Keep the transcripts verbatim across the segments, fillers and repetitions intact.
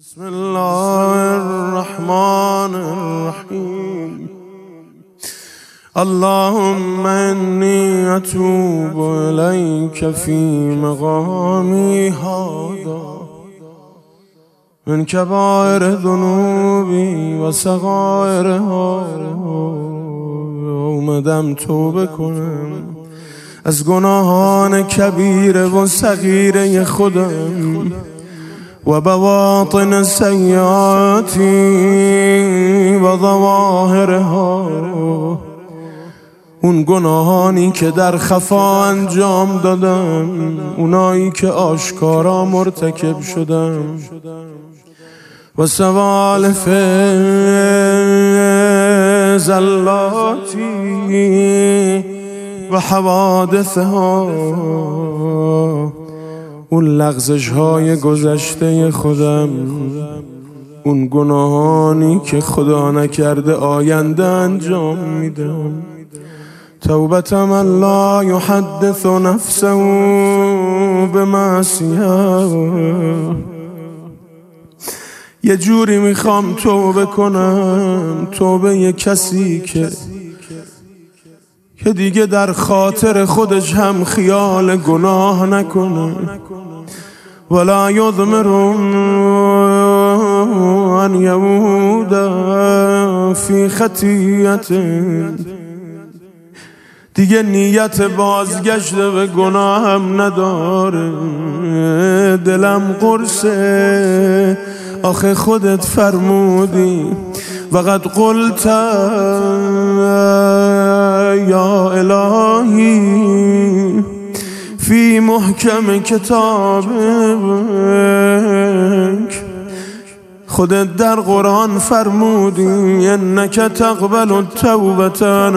بسم الله الرحمن الرحیم. اللهم انی اتوب الیک فی مقامی هذا من کبائر ذنوبی و صغائرها. اومدم توبه کنم از گناهان کبیره و صغیره خودم و بواطن سیئاتی و ظواهرها، اون گناهانی که در خفا انجام دادم، اونایی که آشکارا مرتکب شدم، و سوالف زلاتی و حوادثها، اون لغزش های گذشته خودم، اون گناهانی که خدا نکرده آینده انجام میدم. توبة من لا يحدث نفسه بمعصیه. یه جوری میخوام توبه کنم، توبه یه کسی که که دیگه در خاطر خودش هم خیال گناه نکنه، ولا یضمر ان یعود فی خطیئة، دیگه نیت بازگشت به گناه هم نداره. دلم قرصه، آخه خودت فرمودی وقد قلت یا الهی فی محکم کتابک، خودت در قرآن فرمودی انک تقبل التوبة عن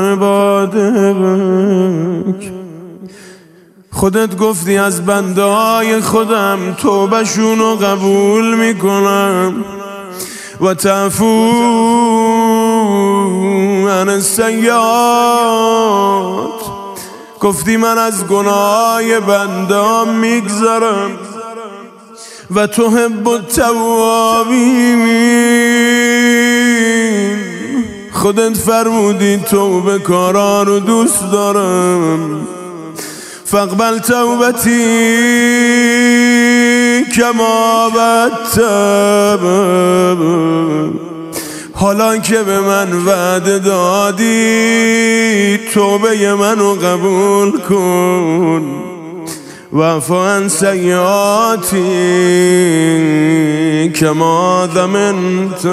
عبادک، خودت گفتی از بنده های خودم توبه شونو قبول میکنم و تعفو عن السیئات، گفتی من از گناهای بنده میگذرم و تحب التوابین، خودت فرمودی توبه کارا رو دوست دارم. فاقبل توبتی کما بدت، حالا که به من وعده دادی توبه منو قبول کن. واعف عن سیئاتی کما ضمنت،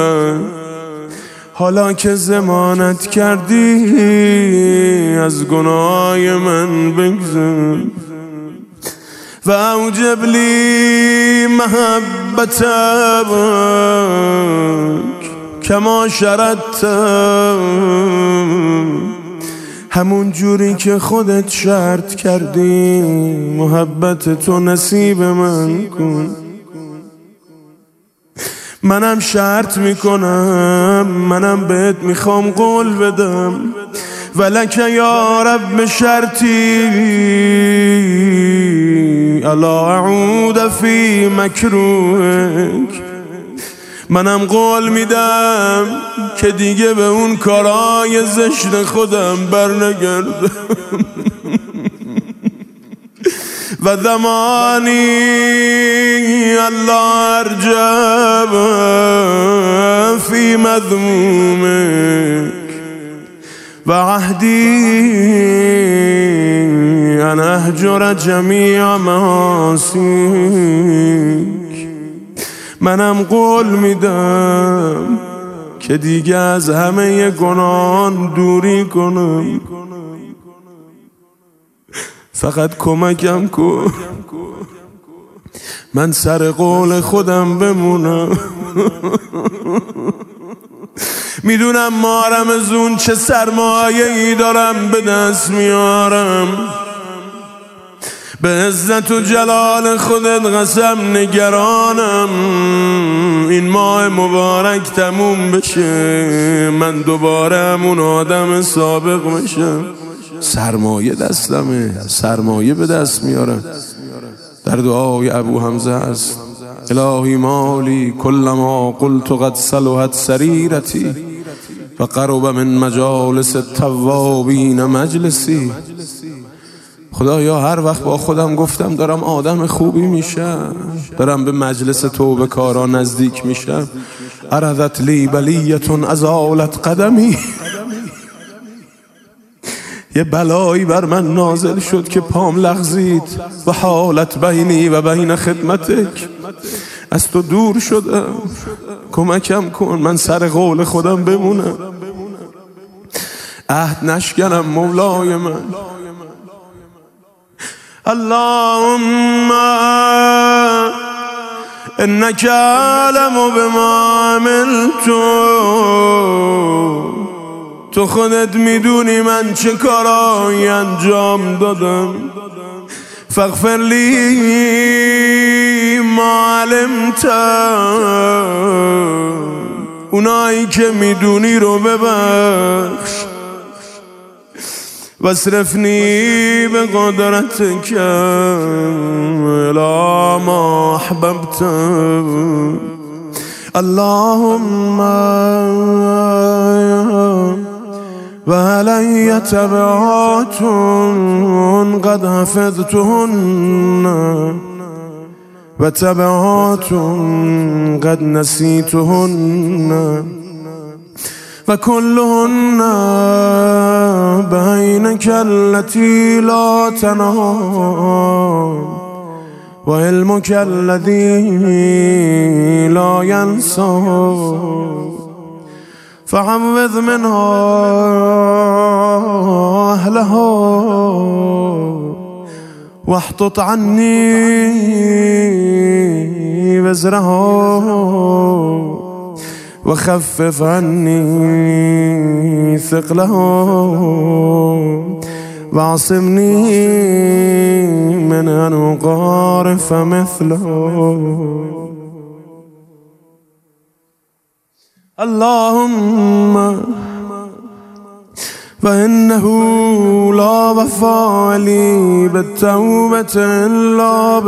حالا که ضمانت کردی از گناهای من بگذر. و اوجب لی محبتک کما شرطت، همون جوری که خودت شرط کردی محبت تو نصیب من کن. منم شرط میکنم، منم بهت میخوام قول بدم، ولک یا رب شرطی الا اعود فی مکروهک، منم قول میدم که دیگه به اون کارای زشت خودم برنگردم. و ضمانی الله ارجب فی مذمومک و عهدی ان اهجر جمیع معاصیک، منم قول میدم که دیگه از همه گناهان دوری کنم. فقط کمکم کن من سر قول خودم بمونم. میدونم ماه رمضان چه سرمایه ای دارم به دست میارم، به عزت و جلال خودت قسم نگرانم این ماه مبارک تموم بشه، من دوباره همون آدم سابق بشم. سرمایه دستمه، سرمایه به دست میارم. در دعای ابو حمزه است الهی مالی كلما قلت قد صلحت سریرتی و قرب من مجالس التوابین مجلسی. خدایا هر وقت با خودم گفتم دارم آدم خوبی میشم، دارم به مجلس توبه کارا نزدیک میشم، عرضت لی بلیتون ازالت قدمی، یه بلایی بر من نازل شد که پام لغزید و حالت بینی و بین خدمتک، از تو دور شدم، کمکم کن من سر قول خودم بمونم، عهد نشکنم مولای من. اللهم انك علم بما عملت، تو خودت میدونی من چه کارایی انجام دادم، فاغفر لی ما علمت، اونایی که میدونی رو ببخش، واصرفنی به قدرتک الی ما احببت. اللهم و علی تبعات قد حفظتهن و تبعات قد نسیتهن و كلهن بینک التي لا تنام و علمک الذی لا ینسى، فعوض منها اهلها واحطط عني وزرها وخفف عني ثقلها واعصمني من أن أقارف مثله. اللهم فإنه لا وفا لي بالتوبة إلا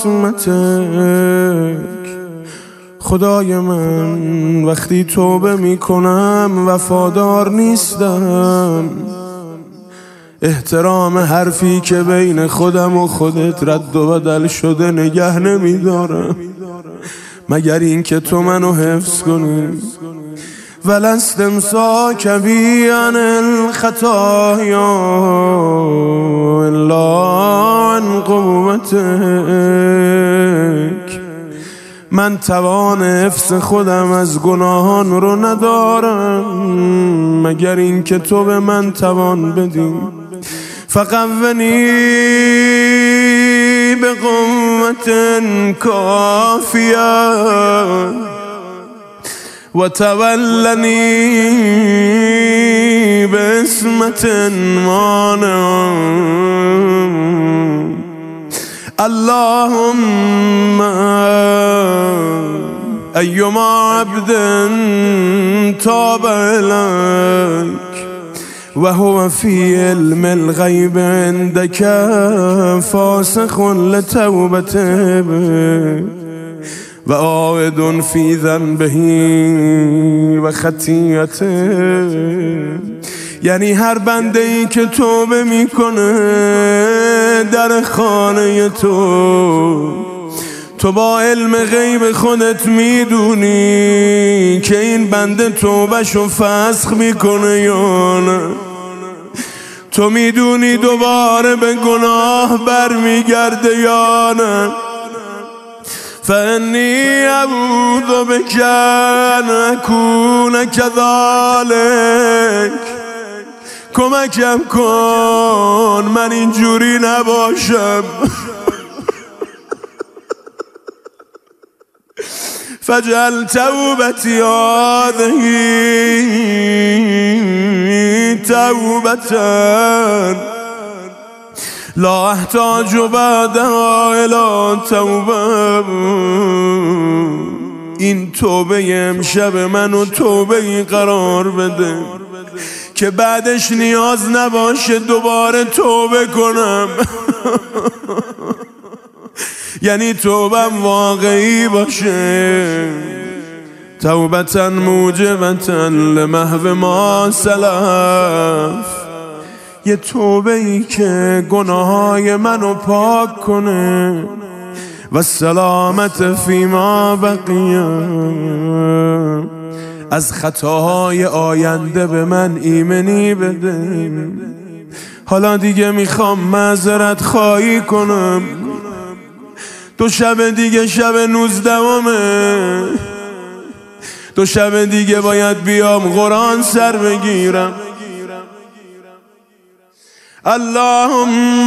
باسمتك. خدای من وقتی توبه میکنم وفادار نیستم، احترام حرفی که بین خودم و خودت رد و بدل شده نگه نمیدارم مگر این که تو منو حفظ کنی. ولست امساک بی عن الخطایا الا عن قوتک. من توان حفظ خودم از گناهان رو ندارم مگر این که تو به من توان بدی. فقونی به قوت کافیه و تولنی به اسمت مانع. اللهم ایما عبد تاب الیک و هو فی علم الغیب عندک فاسخ لتوبته و عائد فی ذنبه و خطیئته. یعنی هر بنده ای که توبه میکنه در خانه تو، تو با علم غیب خودت میدونی که این بنده توبهشو فسخ میکنه یا نه. تو میدونی دوباره به گناه برمیگرده یا نه. فانی اعوذ بک ان اکون کذالک. کمکم کن من اینجوری نباشم. فجعل توبتی هذه توبة لا احتاج بعدها الى توبه. این توبه امشب منو توبه قرار بده که بعدش نیاز نباشه دوباره توبه کنم. یعنی توبم واقعی باشه، توبتن موجبتن لمحو ما سلف، یه توبه ای که گناههای منو پاک کنه و سلامت فیما بقیه، از خطاهای آینده به من ایمنی بده. حالا دیگه میخوام معذرت خواهی کنم، دو شب دیگه شب نوزدهمه، دو شب دیگه باید بیام قرآن سر بگیرم. اللهم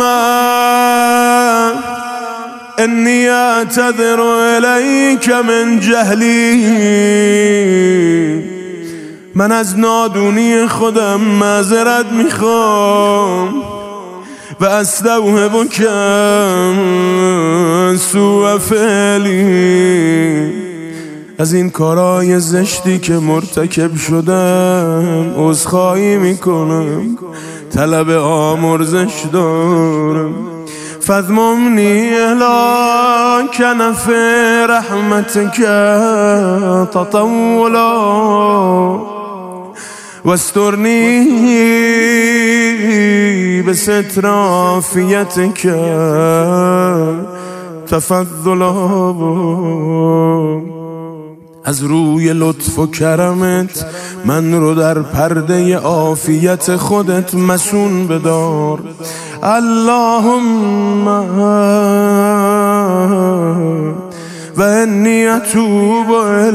انی اعتذر الیک من جهلی، من از نادونی خودم معذرت میخوام و استوهبک سوء فعلی، از این کارای زشتی که مرتکب شدم عذرخواهی میکنم، طلب آمرزش دارم. فاضممنی الی کنف رحمتک تطولا واسترنی بستر عافیتک تفضلا، از روی لطف و کرمت من رو در پرده عافیت خودت مسون بدار. اللهم و انی اتوب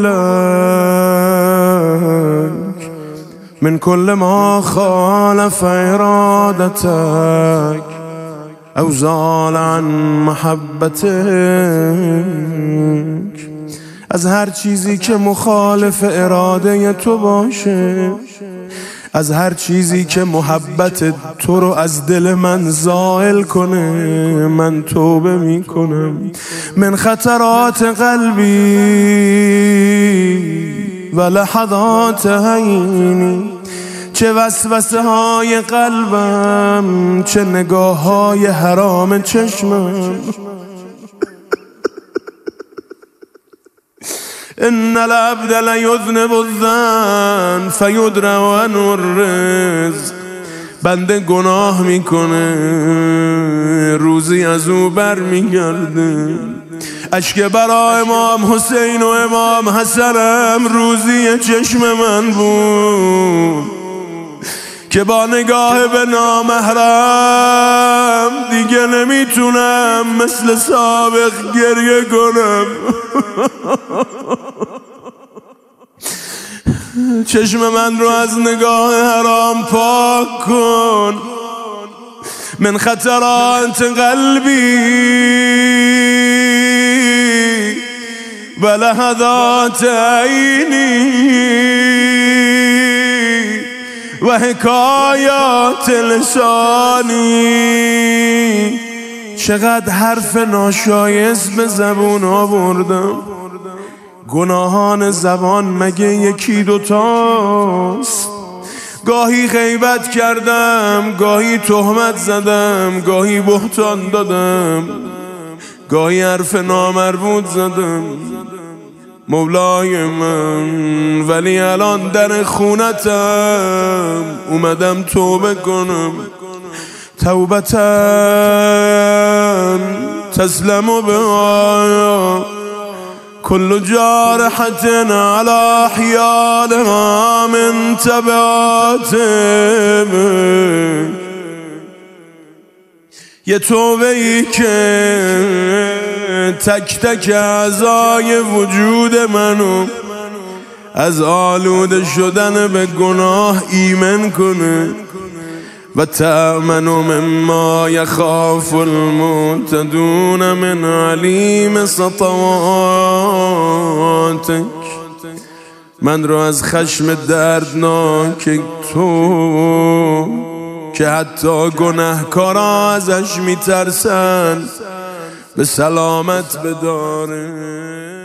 الیک من کل ما خالف ارادتک او زال عن محبتک، از هر چیزی که مخالف اراده تو باشه، از هر چیزی که محبت تو رو از دل من زائل کنه من توبه می کنم. من خطرات قلبی و لحظات عینی، چه وسوسه های قلبم، چه نگاه های حرام چشمم. ان العبد لیذنب الذنب فیدرأ عنه الرزق، بنده گناه میکنه روزی از او بر میگرده. اشک برای امام حسین و امام حسنم روزی چشم من بود که با نگاه به نامحرم دیگه نمیتونم مثل سابق گریه کنم. چشم من رو از نگاه حرام پاک کن. من خطرات قلبی و لحظات عینی و حکایات لسانی، چقدر حرف ناشایست به زبون آوردم. گناهان زبان مگه یکی دوتاست؟ گاهی غیبت کردم، گاهی تهمت زدم، گاهی بهتان دادم، گاهی حرف نامربوط زدم. مولای من، ولی الان در خونتم اومدم توبه کنم. توبتن تسلم به آیا كل جارحة على حيالها من تبعات، یه توبه ای که تک تک اعضای وجود منو از آلوده شدن به گناه ایمن کنه و تأمن مما یخاف المعتدون من علیم سطواتک، من رو از خشم دردناک تو که حتی گناهکارا ازش میترسن به سلامت بداره.